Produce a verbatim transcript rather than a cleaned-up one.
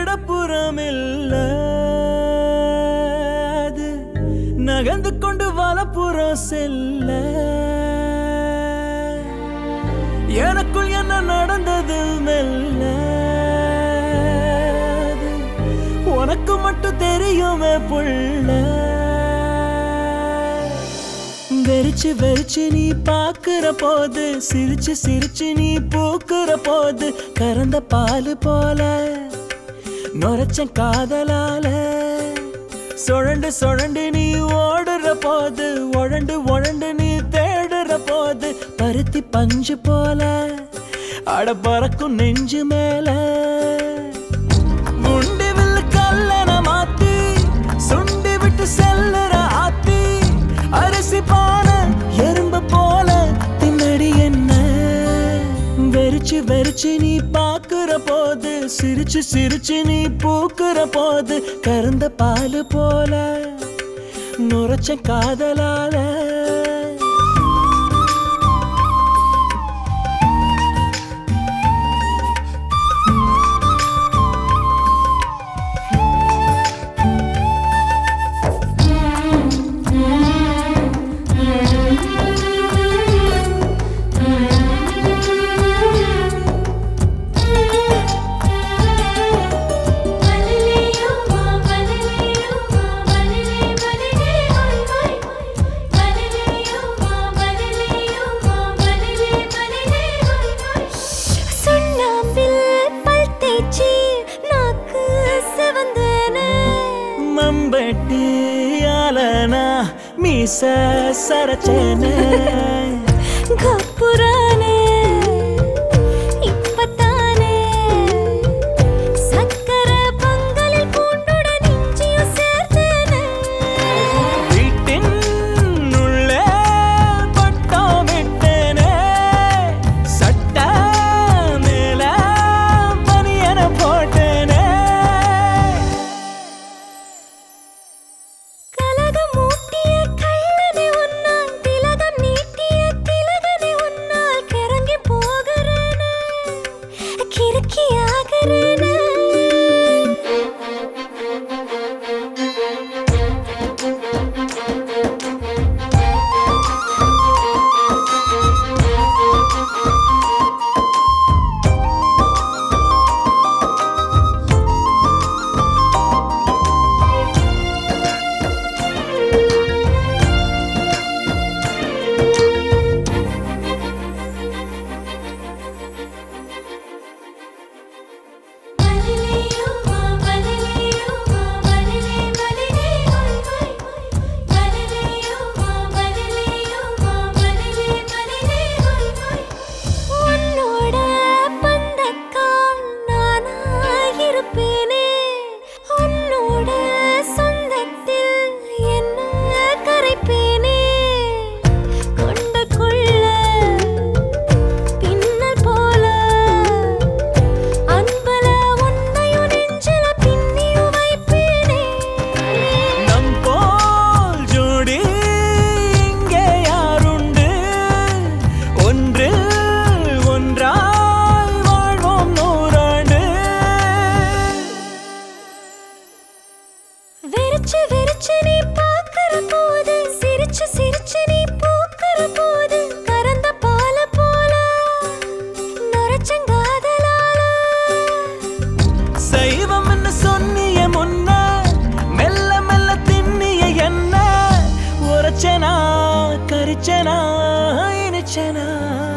இடப்புறமில்ல அது நகர்ந்து கொண்டு வலப்புறம் செல்ல எனக்குள் என்ன நடந்தது மெல்ல அது உனக்கு மட்டும் தெரியுமே புள்ள வெறிச்சு வெறிச்சு நீ பாக்குற போது சிரிச்சு சிரிச்சு நீ பூக்குற போது கறந்த பால் போல நுரைச்ச காதலால சுழண்டு சுழண்டு நீ ஓடுற போது உழண்டு உழண்டு நீ தேடுற போது பருத்தி பஞ்சு போல அட பறக்கும் நெஞ்சு மேல குண்டு வில்லு கல்லன மாத்தி சுண்டி விட்டு செல்லுற ஆத்தி அரிசி பான எறும்பு போல தின்னடி என்ன வெறிச்சு வெறிச்சு நீ பாக்குற போது சிரிச்சு சிரிச்சு நீ பூக்குற போது கறந்த பால் போல நுரைச்ச காதலால மம்பட்டி ஆலனா மீச சரச்சேனே கப்புரானே இப்பத்தானே சக்கர பொங்கலில் பூண்டுடன் இஞ்சியும் சேர்த்தேனே வீட்டின் உள்ளே பட்டம் விட்டேனே சட்ட மேல பனியன போட்டேனே கலகம் மூட்டிய கள்ளனை உன்னால் திலகம் நீட்டிய திலகனை உன்னால் கிறங்கி போகிறேனே கிறுக்கி ஆகிறேனே வெறிச்சு வெறிச்சு நீ பாக்குற போது சிரிச்சு சிரிச்சு நீ பூக்குற போது கறந்த பால போல நுரைச்சங்காதலால சைவம் என்ன சொன்னிய முன்ன மெல்ல மெல்ல திண்ணிய என்ன உரைச்சனா கரிச்சனா இனிச்சனா